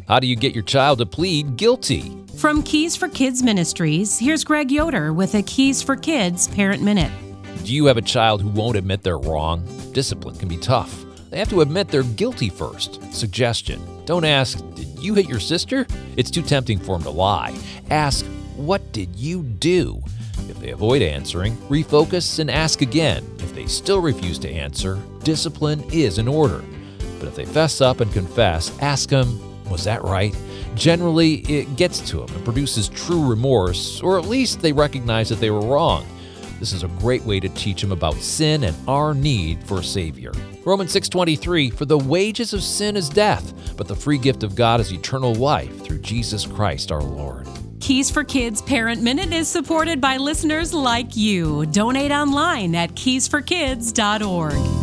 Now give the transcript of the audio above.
How do you get your child to plead guilty? From Keys for Kids Ministries, here's Greg Yoder with a Keys for Kids Parent Minute. Do you have a child who won't admit they're wrong? Discipline can be tough. They have to admit they're guilty first. Suggestion: don't ask, "Did you hit your sister?" It's too tempting for them to lie. Ask, "What did you do?" If they avoid answering, refocus and ask again. If they still refuse to answer, discipline is in order. But if they fess up and confess, ask them, "Was that right?" Generally, it gets to them and produces true remorse, or at least they recognize that they were wrong. This is a great way to teach them about sin and our need for a Savior. Romans 6:23, "For the wages of sin is death, but the free gift of God is eternal life through Jesus Christ our Lord." Keys for Kids Parent Minute is supported by listeners like you. Donate online at keysforkids.org.